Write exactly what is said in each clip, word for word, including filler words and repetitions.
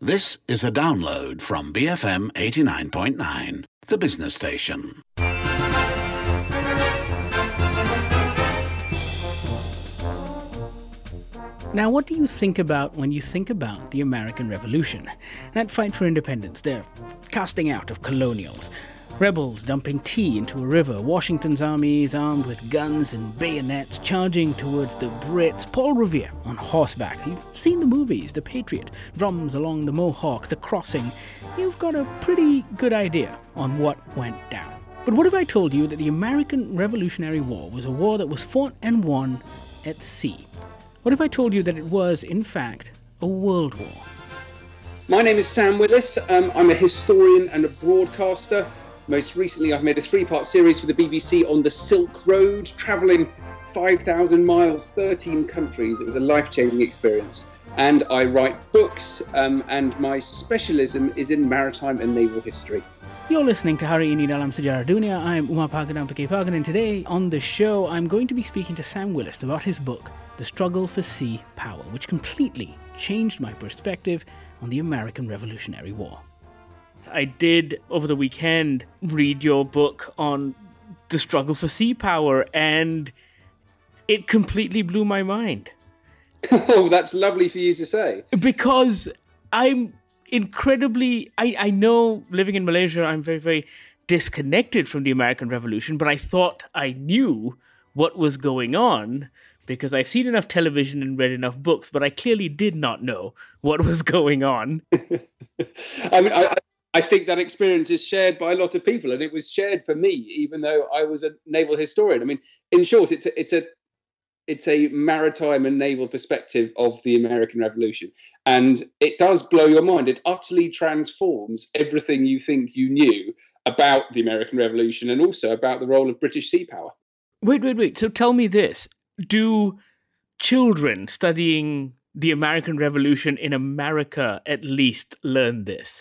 This is a download from B F M eighty-nine point nine, the business station. Now, what do you think about when you think about the American Revolution? That fight for independence, their casting out of colonials, rebels dumping tea into a river, Washington's armies armed with guns and bayonets charging towards the Brits, Paul Revere on horseback. You've seen the movies, The Patriot, drums along the Mohawk, The Crossing. You've got a pretty good idea on what went down. But what if I told you that the American Revolutionary War was a war that was fought and won at sea? What if I told you that it was, in fact, a world war? My name is Sam Willis. Um, I'm a historian and a broadcaster. Most recently, I've made a three-part series for the B B C on the Silk Road, travelling five thousand miles, thirteen countries. It was a life-changing experience. And I write books, um, and my specialism is in maritime and naval history. You're listening to Hari Ini Dalam Sejarah Dunia. I'm Umar Pagadam Pakai and today on the show, I'm going to be speaking to Sam Willis about his book, The Struggle for Sea Power, which completely changed my perspective on the American Revolutionary War. I did, over the weekend, read your book on the struggle for sea power, and it completely blew my mind. Oh, that's lovely for you to say. Because I'm incredibly... I, I know, living in Malaysia, I'm very, very disconnected from the American Revolution, but I thought I knew what was going on because I've seen enough television and read enough books, but I clearly did not know what was going on. I mean, I... I... I think that experience is shared by a lot of people, and it was shared for me, even though I was a naval historian. I mean, in short, it's a, it's a it's a maritime and naval perspective of the American Revolution, and it does blow your mind. It utterly transforms everything you think you knew about the American Revolution and also about the role of British sea power. Wait, wait, wait. So tell me this. Do children studying the American Revolution in America at least learn this?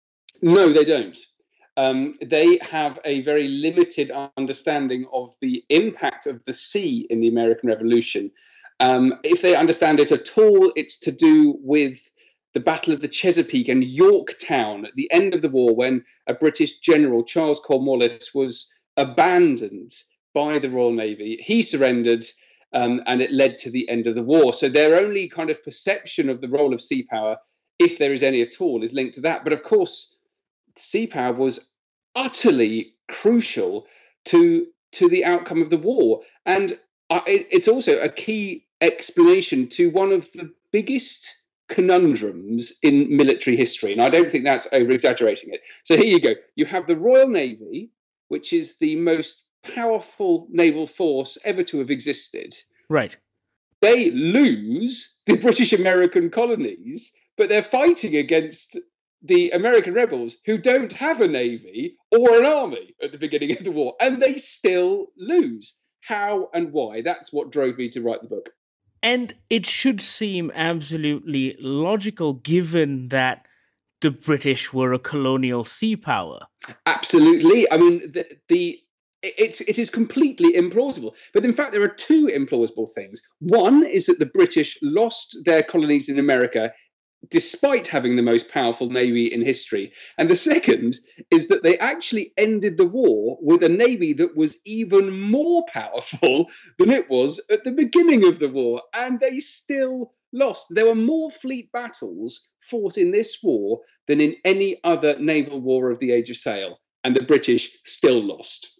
No, they don't. Um, they have a very limited understanding of the impact of the sea in the American Revolution. Um, if they understand it at all, it's to do with the Battle of the Chesapeake and Yorktown at the end of the war, when a British general, Charles Cornwallis, was abandoned by the Royal Navy. He surrendered, um, and it led to the end of the war. So their only kind of perception of the role of sea power, if there is any at all, is linked to that. But of course, sea power was utterly crucial to to the outcome of the war, and it, it's also a key explanation to one of the biggest conundrums in military history, and I don't think that's over exaggerating it. So here you go. You have the Royal Navy, which is the most powerful naval force ever to have existed. Right. They lose the British American colonies, but they're fighting against the American rebels, who don't have a navy or an army at the beginning of the war, and they still lose. How and why? That's what drove me to write the book. And it should seem absolutely logical, given that the British were a colonial sea power. Absolutely. I mean, the, the it's it is completely implausible. But in fact, there are two implausible things. One is that the British lost their colonies in America despite having the most powerful navy in history. And the second is that they actually ended the war with a navy that was even more powerful than it was at the beginning of the war. And they still lost. There were more fleet battles fought in this war than in any other naval war of the Age of Sail. And the British still lost.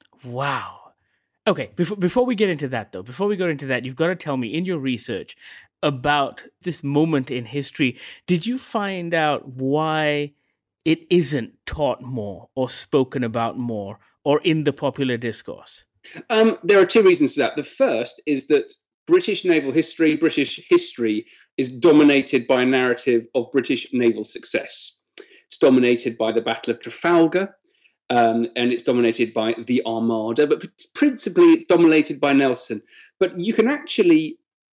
Wow. Okay, before before we get into that, though, before we go into that, you've got to tell me, in your research about this moment in history, did you find out why it isn't taught more or spoken about more or in the popular discourse? Um, there are two reasons for that. The first is that British naval history, British history, is dominated by a narrative of British naval success. It's dominated by the Battle of Trafalgar, Um, and it's dominated by the Armada, but principally it's dominated by Nelson. But you can actually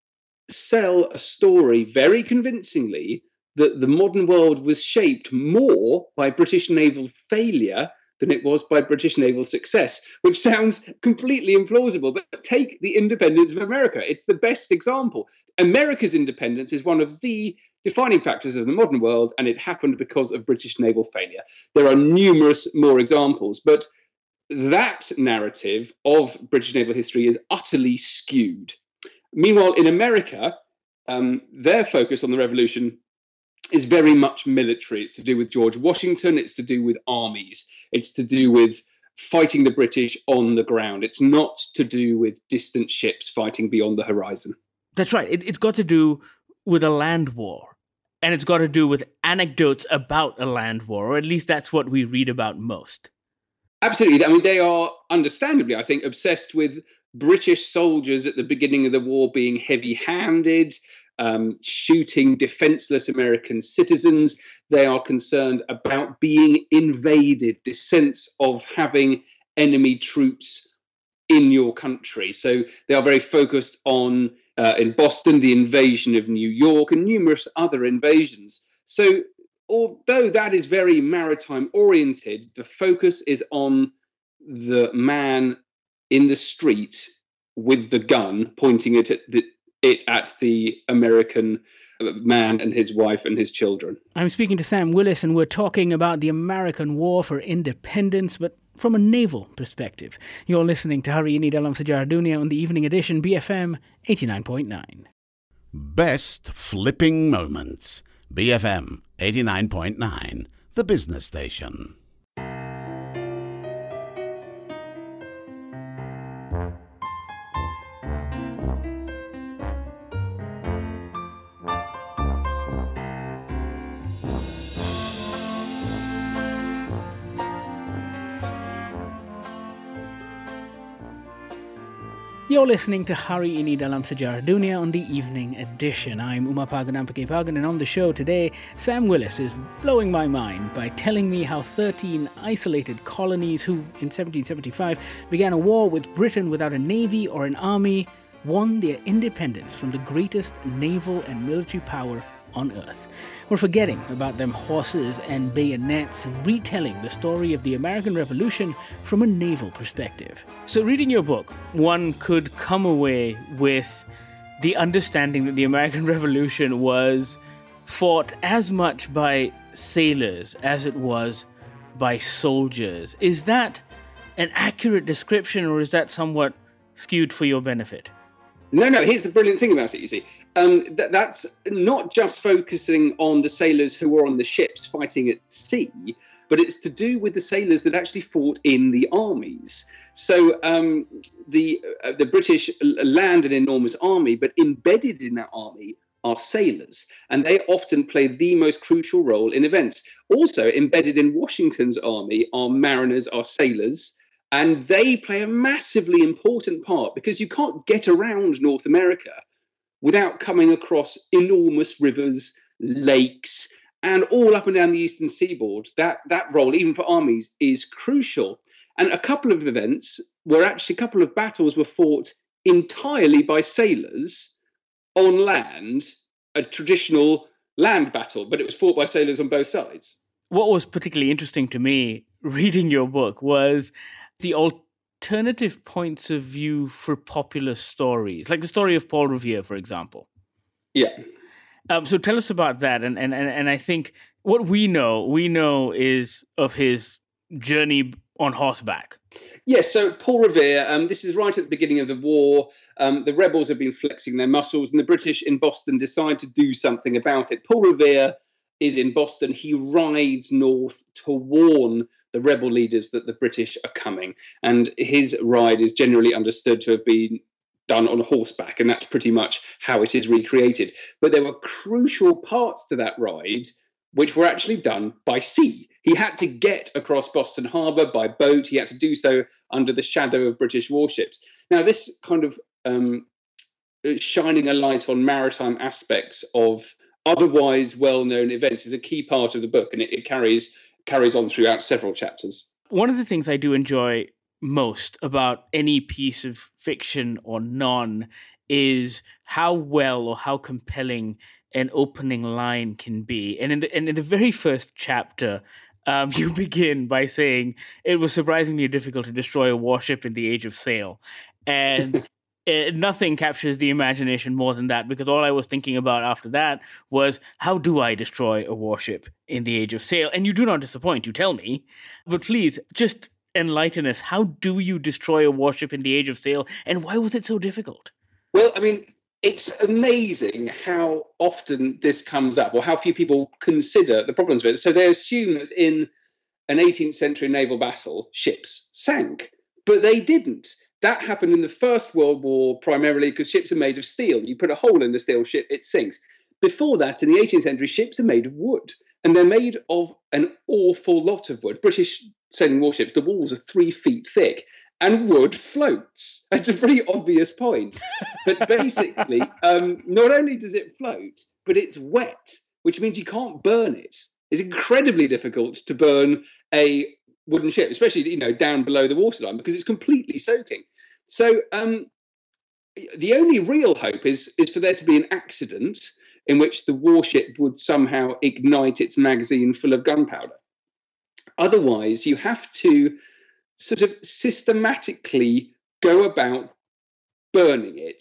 sell a story very convincingly that the modern world was shaped more by British naval failure than it was by British naval success, which sounds completely implausible. But take the independence of America. It's the best example. America's independence is one of the defining factors of the modern world, and it happened because of British naval failure. There are numerous more examples, but that narrative of British naval history is utterly skewed. Meanwhile, in America, um, their focus on the revolution is very much military. It's to do with George Washington. It's to do with armies. It's to do with fighting the British on the ground. It's not to do with distant ships fighting beyond the horizon. That's right. It, it's got to do with a land war. And it's got to do with anecdotes about a land war, or at least that's what we read about most. Absolutely. I mean, they are understandably, I think, obsessed with British soldiers at the beginning of the war being heavy-handed, um, shooting defenseless American citizens. They are concerned about being invaded, this sense of having enemy troops in your country. So they are very focused on, uh, in Boston, the invasion of New York and numerous other invasions. So although that is very maritime oriented, the focus is on the man in the street with the gun, pointing it at the, it at the American man and his wife and his children. I'm speaking to Sam Willis, and we're talking about the American War for Independence, but from a naval perspective. You're listening to Hari Ini Dalam Sejarah Dunia on the Evening Edition, B F M eighty-nine point nine. Best flipping moments. B F M eighty-nine point nine, the business station. You're listening to Hari Ini Dalam Sejarah Dunia on the Evening Edition. I'm Uma Pagan Pagan, and on the show today, Sam Willis is blowing my mind by telling me how thirteen isolated colonies who, in seventeen seventy-five, began a war with Britain without a navy or an army, won their independence from the greatest naval and military power on Earth. We're forgetting about them horses and bayonets and retelling the story of the American Revolution from a naval perspective. So reading your book, one could come away with the understanding that the American Revolution was fought as much by sailors as it was by soldiers. Is that an accurate description, or is that somewhat skewed for your benefit? No, no, here's the brilliant thing about it, you see. Um, th- that's not just focusing on the sailors who were on the ships fighting at sea, but it's to do with the sailors that actually fought in the armies. So um, the uh, the British land an enormous army, but embedded in that army are sailors, and they often play the most crucial role in events. Also embedded in Washington's army are mariners, are sailors, and they play a massively important part because you can't get around North America without coming across enormous rivers, lakes, and all up and down the eastern seaboard. That that role, even for armies, is crucial. And a couple of events were actually, a couple of battles were fought entirely by sailors on land, a traditional land battle, but it was fought by sailors on both sides. What was particularly interesting to me reading your book was the alternative points of view for popular stories, like the story of Paul Revere, for example. Yeah. Um, so tell us about that. And, and, and, and I think what we know, we know is of his journey on horseback. Yes, so Paul Revere, um, this is right at the beginning of the war. Um, the rebels have been flexing their muscles, and the British in Boston decide to do something about it. Paul Revere is in Boston. He rides north to warn the rebel leaders that the British are coming. And his ride is generally understood to have been done on horseback, and that's pretty much how it is recreated. But there were crucial parts to that ride which were actually done by sea. He had to get across Boston Harbor by boat. He had to do so under the shadow of British warships. Now, this kind of um, shining a light on maritime aspects of otherwise well-known events is a key part of the book, and it, it carries carries on throughout several chapters. One of the things I do enjoy most about any piece of fiction or non is how well or how compelling an opening line can be. And in the, and in the very first chapter, um, you begin by saying it was surprisingly difficult to destroy a warship in the age of sail. And uh, nothing captures the imagination more than that, because all I was thinking about after that was, how do I destroy a warship in the Age of Sail? And you do not disappoint, you tell me. But please, just enlighten us. How do you destroy a warship in the Age of Sail, and why was it so difficult? Well, I mean, it's amazing how often this comes up, or how few people consider the problems with it. So they assume that in an eighteenth century naval battle, ships sank, but they didn't. That happened in the First World War primarily because ships are made of steel. You put a hole in the steel ship, it sinks. Before that, in the eighteenth century, ships are made of wood, and they're made of an awful lot of wood. British sailing warships, the walls are three feet thick, and wood floats. It's a pretty obvious point. But basically, um, not only does it float, but it's wet, which means you can't burn it. It's incredibly difficult to burn a wooden ship, especially, you know, down below the waterline, because it's completely soaking. So um, the only real hope is is for there to be an accident in which the warship would somehow ignite its magazine full of gunpowder. Otherwise, you have to sort of systematically go about burning it.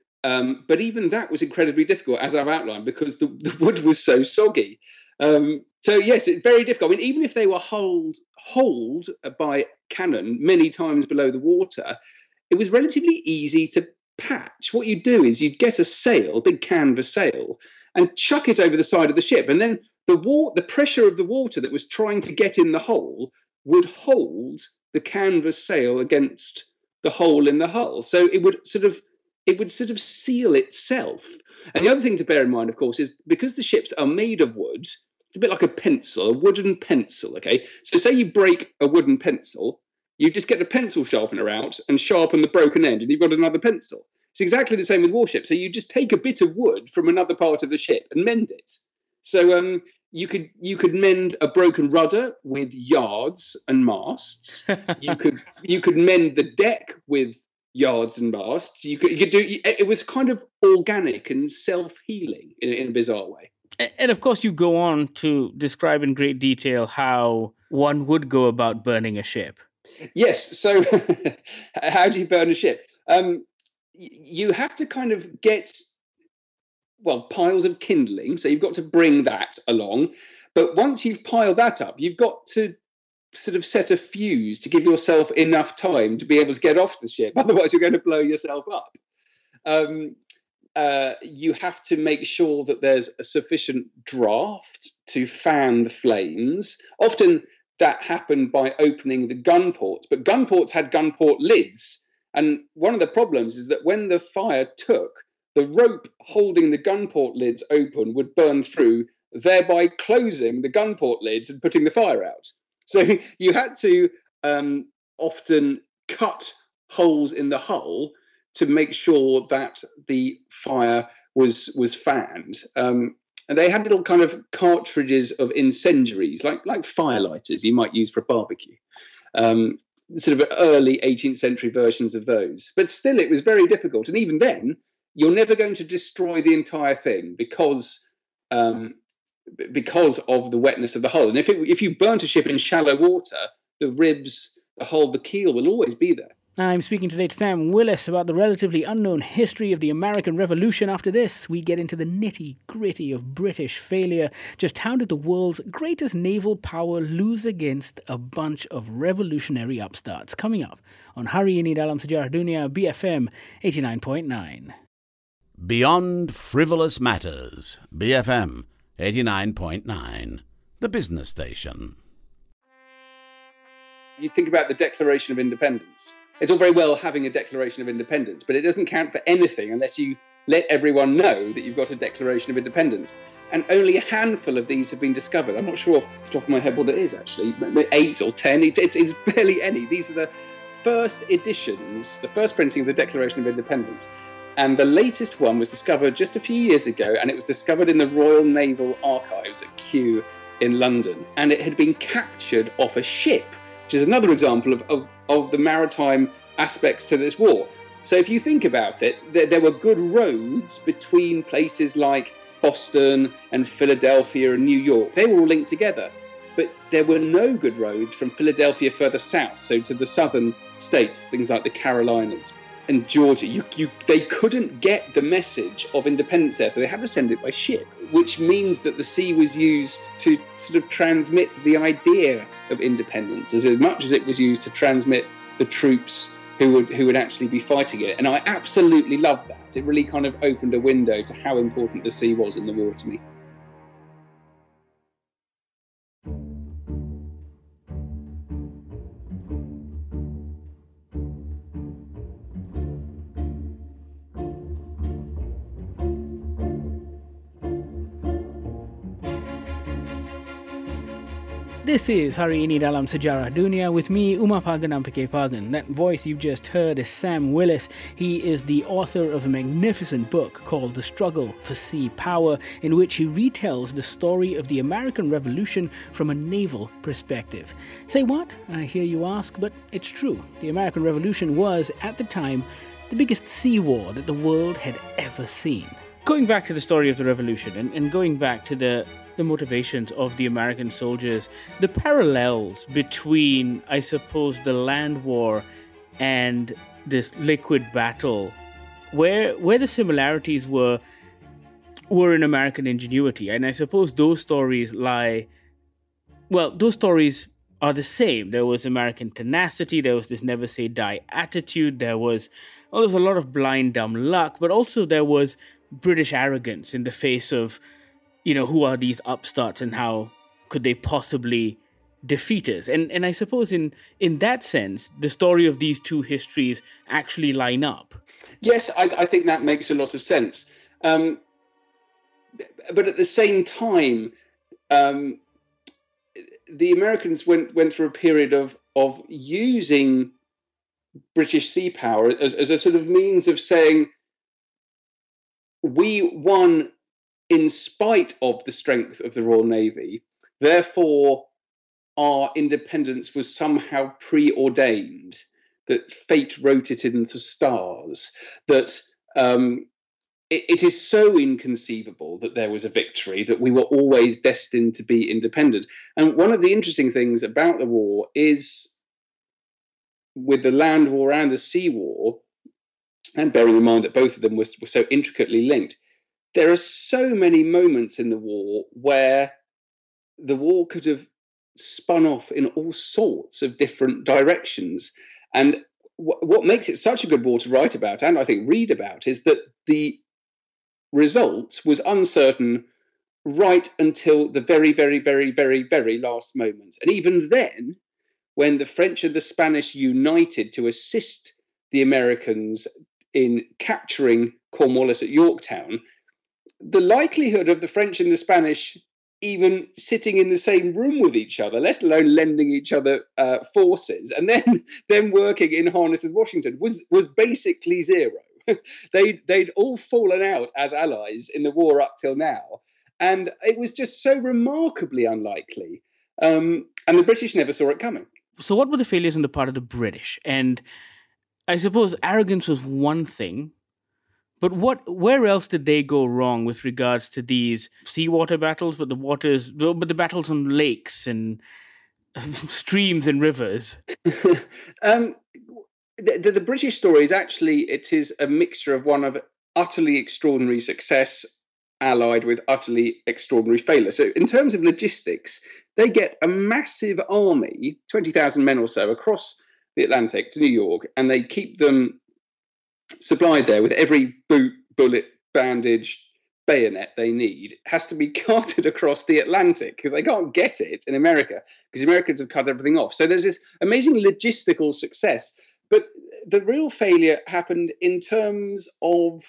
Um, but even that was incredibly difficult, as I've outlined, because the, the wood was so soggy. Um, so, yes, it's very difficult. I mean, even if they were holed, holed by cannon many times below the water, it was relatively easy to patch. What you'd do is you'd get a sail, a big canvas sail, and chuck it over the side of the ship. And then the, wa- the pressure of the water that was trying to get in the hole would hold the canvas sail against the hole in the hull. So it would sort of it would sort of seal itself. And the other thing to bear in mind, of course, is because the ships are made of wood, it's a bit like a pencil, a wooden pencil, okay? So say you break a wooden pencil, you just get a pencil sharpener out and sharpen the broken end, and you've got another pencil. It's exactly the same with warships. So you just take a bit of wood from another part of the ship and mend it. So um, you could you could mend a broken rudder with yards and masts. you could you could mend the deck with yards and masts. You could, you could do. It was kind of organic and self-healing in, in a bizarre way. And of course, you go on to describe in great detail how one would go about burning a ship. Yes. So, how do you burn a ship? Um, you have to kind of get, well, piles of kindling. So you've got to bring that along. But once you've piled that up, you've got to sort of set a fuse to give yourself enough time to be able to get off the ship. Otherwise, you're going to blow yourself up. Um, uh, you have to make sure that there's a sufficient draft to fan the flames. Often that happened by opening the gun ports, but gun ports had gun port lids. And one of the problems is that when the fire took, the rope holding the gun port lids open would burn through, thereby closing the gun port lids and putting the fire out. So you had to um, often cut holes in the hull to make sure that the fire was was fanned. Um, and they had little kind of cartridges of incendiaries, like like firelighters you might use for a barbecue. Um, sort of early eighteenth century versions of those. But still, it was very difficult. And even then, you're never going to destroy the entire thing because um, because of the wetness of the hull. And if it, if you burnt a ship in shallow water, the ribs, the hull, the keel will always be there. I'm speaking today to Sam Willis about the relatively unknown history of the American Revolution. After this, we get into the nitty-gritty of British failure. Just how did the world's greatest naval power lose against a bunch of revolutionary upstarts? Coming up on Hari Ini Dalam Sejarah Dunia, B F M eighty-nine point nine. Beyond Frivolous Matters, B F M eighty-nine point nine, the business station. You think about the Declaration of Independence. It's all very well having a Declaration of Independence, but it doesn't count for anything unless you let everyone know that you've got a Declaration of Independence. And only a handful of these have been discovered. I'm not sure off the top of my head what it is, actually. Eight or ten. It, it's, it's barely any. These are the first editions, the first printing of the Declaration of Independence. And the latest one was discovered just a few years ago, and it was discovered in the Royal Naval Archives at Kew in London. And it had been captured off a ship, which is another example of, of, of the maritime aspects to this war. So if you think about it, there, there were good roads between places like Boston and Philadelphia and New York. They were all linked together. But there were no good roads from Philadelphia further south, so to the southern states, things like the Carolinas. and Georgia, you, you, they couldn't get the message of independence there, so they had to send it by ship, which means that the sea was used to sort of transmit the idea of independence as much as it was used to transmit the troops who would who would actually be fighting it. And I absolutely loved that. It really kind of opened a window to how important the sea was in the war to me. This is Hari Ini Dalam Sejarah Dunia with me, Umar Pagan Ampike Pagan. That voice you just heard is Sam Willis. He is the author of a magnificent book called The Struggle for Sea Power, in which he retells the story of the American Revolution from a naval perspective. Say what? I hear you ask, but it's true. The American Revolution was, at the time, the biggest sea war that the world had ever seen. Going back to the story of the revolution and, and going back to the the motivations of the American soldiers, the parallels between, I suppose, the land war and this liquid battle, where where the similarities were were in American ingenuity. And I suppose those stories lie, well, those stories are the same. There was American tenacity, there was this never say die attitude, there was, well, there was a lot of blind dumb luck, but also there was British arrogance in the face of, you know, who are these upstarts and how could they possibly defeat us? And and I suppose in, in that sense, the story of these two histories actually line up. Yes, I, I think that makes a lot of sense. Um, but at the same time, um, the Americans went went through a period of of using British sea power as, as a sort of means of saying, we won in spite of the strength of the Royal Navy, therefore our independence was somehow preordained, that fate wrote it in the stars, that um, it, it is so inconceivable that there was a victory, that we were always destined to be independent. And one of the interesting things about the war is, with the land war and the sea war, and bearing in mind that both of them were, were so intricately linked, there are so many moments in the war where the war could have spun off in all sorts of different directions. And w- what makes it such a good war to write about, and I think read about, is that the result was uncertain right until the very, very, very, very, very last moment. And even then, when the French and the Spanish united to assist the Americans in capturing Cornwallis at Yorktown, the likelihood of the French and the Spanish even sitting in the same room with each other, let alone lending each other uh, forces, and then them working in harness with Washington, was was basically zero. they'd they'd all fallen out as allies in the war up till now, and it was just so remarkably unlikely. Um, and the British never saw it coming. So, what were the failures on the part of the British? And I suppose arrogance was one thing. But what? Where else did they go wrong with regards to these seawater battles, but the waters, but the battles on lakes and streams and rivers? um, the, the British story is actually, it is a mixture of one of utterly extraordinary success allied with utterly extraordinary failure. So in terms of logistics, they get a massive army, twenty thousand men or so, across the Atlantic to New York, and they keep them supplied there with every boot, bullet, bandage, bayonet they need. It has to be carted across the Atlantic because they can't get it in America because the Americans have cut everything off. So there's this amazing logistical success. But the real failure happened in terms of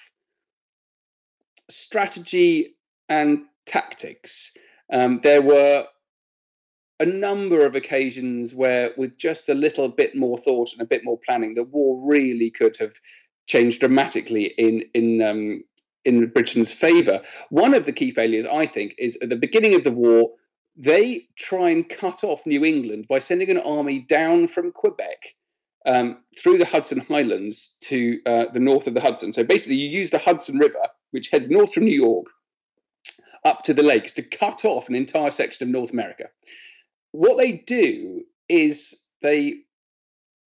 strategy and tactics. Um, there were a number of occasions where, with just a little bit more thought and a bit more planning, the war really could have changed dramatically in in um, in Britain's favour. One of the key failures, I think, is at the beginning of the war, they try and cut off New England by sending an army down from Quebec um, through the Hudson Highlands to uh, the north of the Hudson. So basically, you use the Hudson River, which heads north from New York, up to the lakes to cut off an entire section of North America. What they do is they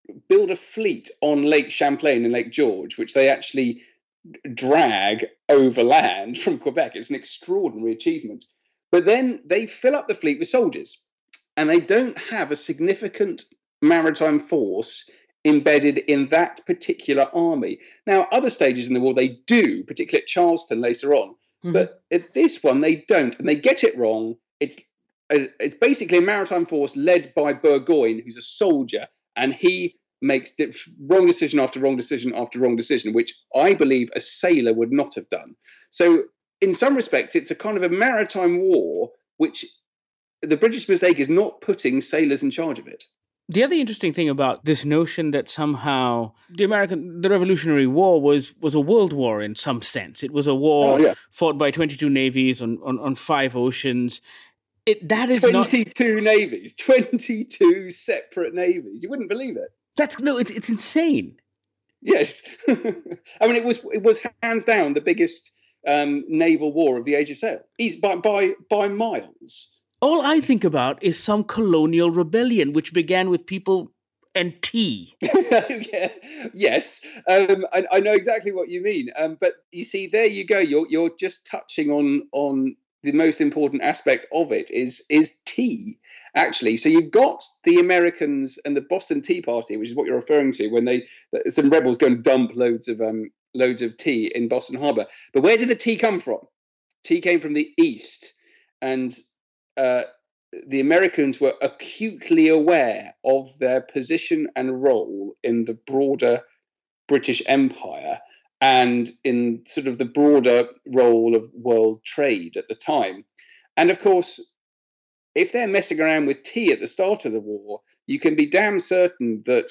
build a fleet on Lake Champlain and Lake George, which they actually drag overland from Quebec. It's an extraordinary achievement. But then they fill up the fleet with soldiers, and they don't have a significant maritime force embedded in that particular army. Now, other stages in the war, they do, particularly at Charleston later on. Mm-hmm. But at this one, they don't, and they get it wrong. It's a, it's basically a maritime force led by Burgoyne, who's a soldier, and he makes wrong decision after wrong decision after wrong decision, which I believe a sailor would not have done. So in some respects, it's a kind of a maritime war, which the British mistake is not putting sailors in charge of it. The other interesting thing about this notion that somehow the American, the Revolutionary War was was a world war in some sense. It was a war oh, yeah. fought by twenty-two navies on, on, on five oceans. It, that is twenty-two not... navies, twenty-two separate navies. You wouldn't believe it. That's no, it's it's insane. Yes, I mean it was it was hands down the biggest um, naval war of the Age of Sail. He's by by by miles. All I think about is some colonial rebellion, which began with people and tea. yeah. Yes, um, I, I know exactly what you mean. Um, but you see, there you go. You're you're just touching on on the most important aspect of it is is tea. Actually, so you've got the Americans and the Boston Tea Party, which is what you're referring to, when they some rebels go and dump loads of um, loads of tea in Boston Harbor. But where did the tea come from? Tea came from the East, and uh, the Americans were acutely aware of their position and role in the broader British Empire and in sort of the broader role of world trade at the time. And of course, if they're messing around with tea at the start of the war, you can be damn certain that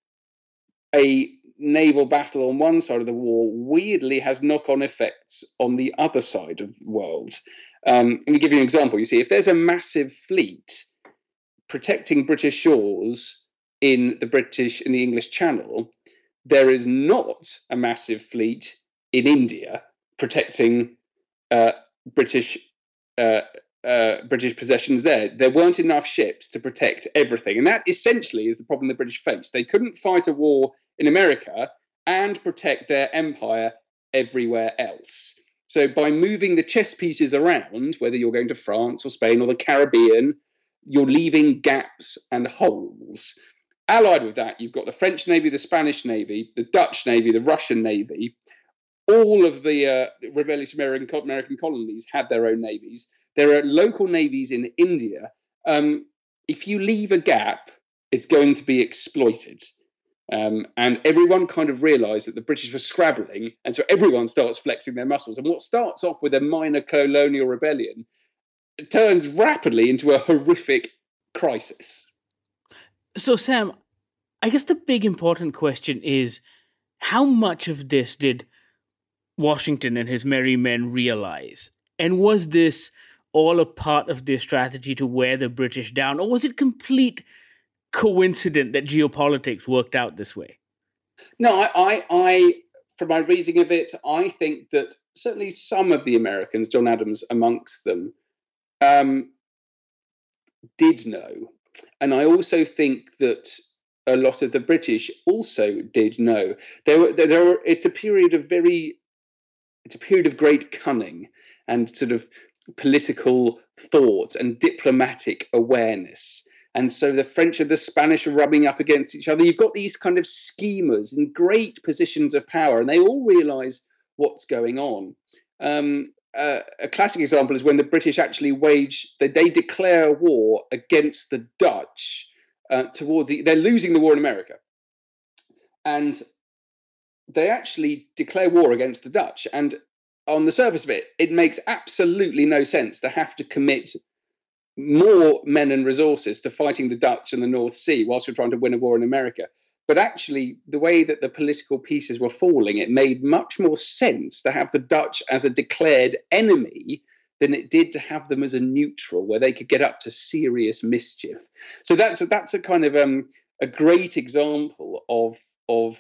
a naval battle on one side of the war weirdly has knock-on effects on the other side of the world. Um, let me give you an example. You see, if there's a massive fleet protecting British shores in the British, in the English Channel, there is not a massive fleet in India protecting uh, British uh, uh, British possessions there. There weren't enough ships to protect everything. And that essentially is the problem the British faced. They couldn't fight a war in America and protect their empire everywhere else. So by moving the chess pieces around, whether you're going to France or Spain or the Caribbean, you're leaving gaps and holes. Allied with that, you've got the French Navy, the Spanish Navy, the Dutch Navy, the Russian Navy. All of the uh, rebellious American, American colonies had their own navies. There are local navies in India. Um, if you leave a gap, it's going to be exploited. Um, and everyone kind of realised that the British were scrabbling, and so everyone starts flexing their muscles. And what starts off with a minor colonial rebellion turns rapidly into a horrific crisis. So, Sam, I guess the big important question is, how much of this did Washington and his merry men realize? And was this all a part of their strategy to wear the British down? Or was it complete coincidence that geopolitics worked out this way? No, I, I, I, from my reading of it, I think that certainly some of the Americans, John Adams amongst them, um, did know. And I also think that a lot of the British also did know. There were, there were, it's a period of very, it's a period of great cunning and sort of political thought and diplomatic awareness. And so the French and the Spanish are rubbing up against each other. You've got these kind of schemers in great positions of power, and they all realise what's going on. Um, uh, a classic example is when the British actually wage, they, they declare war against the Dutch uh, towards the, they're losing the war in America. And they actually declare war against the Dutch. And on the surface of it, it makes absolutely no sense to have to commit more men and resources to fighting the Dutch in the North Sea whilst you're trying to win a war in America. But actually, the way that the political pieces were falling, it made much more sense to have the Dutch as a declared enemy than it did to have them as a neutral, where they could get up to serious mischief. So that's a, that's a kind of um, a great example of of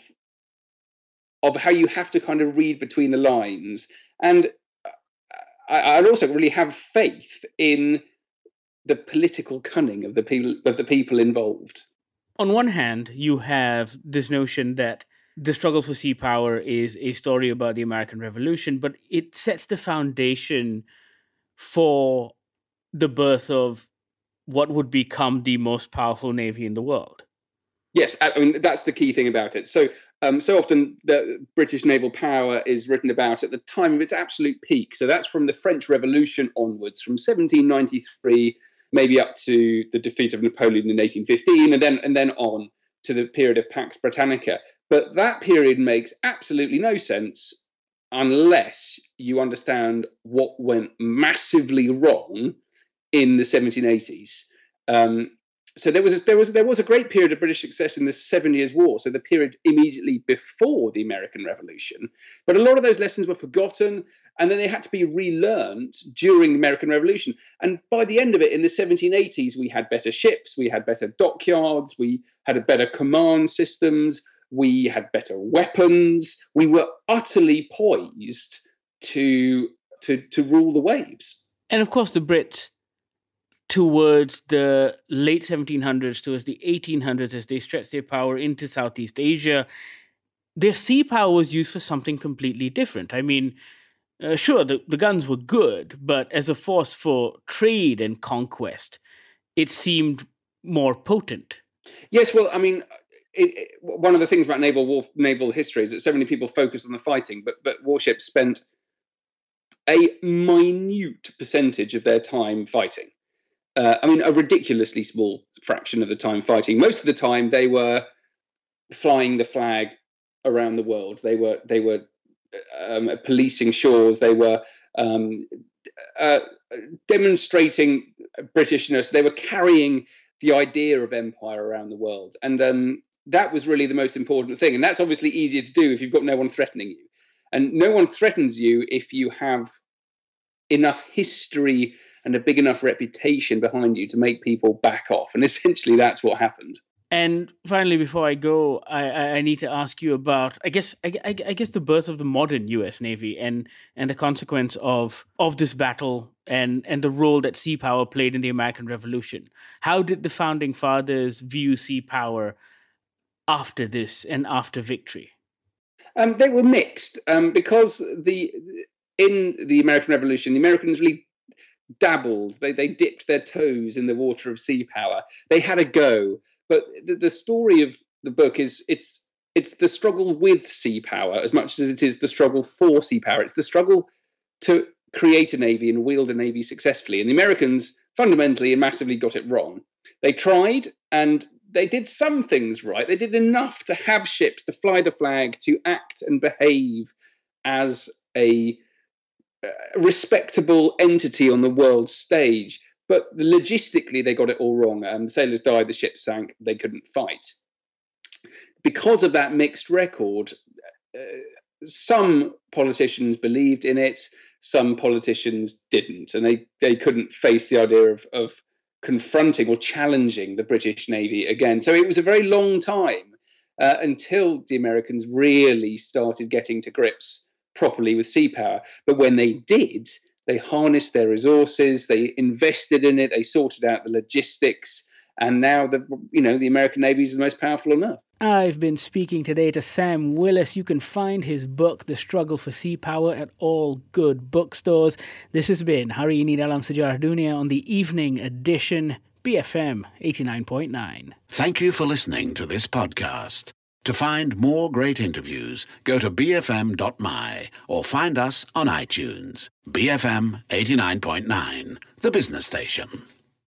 of how you have to kind of read between the lines. And I, I also really have faith in the political cunning of the people of the people involved. on one hand, you have this notion that the struggle for sea power is a story about the American Revolution, but it sets the foundation for the birth of what would become the most powerful navy in the world. Yes, I mean, that's the key thing about it. So, um, so often the British naval power is written about at the time of its absolute peak. So that's from the French Revolution onwards, from seventeen ninety-three, maybe up to the defeat of Napoleon in eighteen fifteen, and then and then on to the period of Pax Britannica. But that period makes absolutely no sense unless you understand what went massively wrong in the seventeen eighties. Um, so there was a, there was there was a great period of British success in the Seven Years' War, so the period immediately before the American Revolution. But a lot of those lessons were forgotten, and then they had to be relearned during the American Revolution. And by the end of it, in the seventeen eighties, we had better ships, we had better dockyards, we had a better command systems, we had better weapons. We were utterly poised to to to rule the waves. And of course, the Brits, towards the late seventeen hundreds, towards the eighteen hundreds, as they stretched their power into Southeast Asia, their sea power was used for something completely different. I mean, uh, sure, the, the guns were good, but as a force for trade and conquest, it seemed more potent. Yes, well, I mean, it, it, one of the things about naval war, naval history is that so many people focus on the fighting, but but warships spent a minute percentage of their time fighting. Uh, I mean, a ridiculously small fraction of the time fighting. Most of the time, they were flying the flag around the world. They were they were um, policing shores. They were um, uh, demonstrating Britishness. They were carrying the idea of empire around the world, and um, that was really the most important thing. And that's obviously easier to do if you've got no one threatening you, and no one threatens you if you have enough history and a big enough reputation behind you to make people back off. And essentially that's what happened. And finally, before I go, I, I need to ask you about, I guess, I, I, I guess the birth of the modern U S Navy and and the consequence of of this battle and and the role that sea power played in the American Revolution. How did the founding fathers view sea power after this and after victory? Um, they were mixed um, because the in the American Revolution, the Americans really dabbled. They they dipped their toes in the water of sea power. They had a go. But the, the story of the book is it's it's the struggle with sea power as much as it is the struggle for sea power. It's the struggle to create a navy and wield a navy successfully. And the Americans fundamentally and massively got it wrong. They tried and they did some things right. They did enough to have ships, to fly the flag, to act and behave as a, a respectable entity on the world stage. But logistically, they got it all wrong. Um, the sailors died, the ship sank, they couldn't fight. Because of that mixed record, uh, some politicians believed in it, some politicians didn't. And they, they couldn't face the idea of, of confronting or challenging the British Navy again. So it was a very long time uh, until the Americans really started getting to grips properly with sea power. But when they did, they harnessed their resources, they invested in it, they sorted out the logistics, and now the you know the American Navy is the most powerful on earth. I've been speaking today to Sam Willis. You can find his book, The Struggle for Sea Power, at all good bookstores. This has been Hari Ini Dalam Sejarah Dunia on the evening edition, B F M eighty-nine point nine. Thank you for listening to this podcast. To find more great interviews, go to b f m dot m y or find us on iTunes. B F M eighty-nine point nine, the business station.